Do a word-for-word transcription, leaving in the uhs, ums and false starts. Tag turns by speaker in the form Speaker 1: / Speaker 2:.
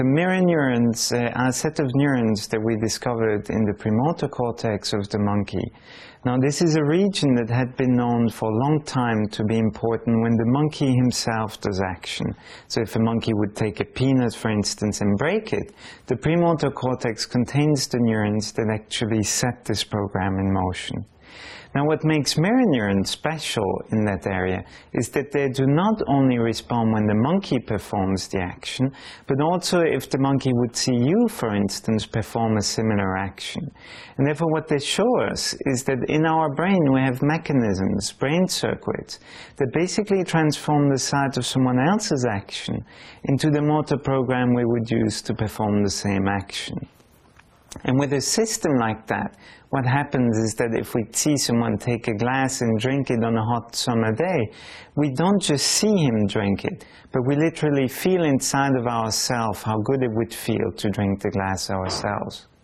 Speaker 1: The mirror neurons uh, are a set of neurons that we discovered in the premotor cortex of the monkey. Now, this is a region that had been known for a long time to be important when the monkey himself does action. So if a monkey would take a peanut, for instance, and break it, the premotor cortex contains the neurons that actually set this program in motion. Now, what makes mirror neurons special in that area is that they do not only respond when the monkey performs the action, but also if the monkey would see you, for instance, perform a similar action. And therefore, what they show us is that in our brain we have mechanisms, brain circuits, that basically transform the site of someone else's action into the motor program we would use to perform the same action. And with a system like that, what happens is that if we see someone take a glass and drink it on a hot summer day, we don't just see him drink it, but we literally feel inside of ourselves how good it would feel to drink the glass ourselves.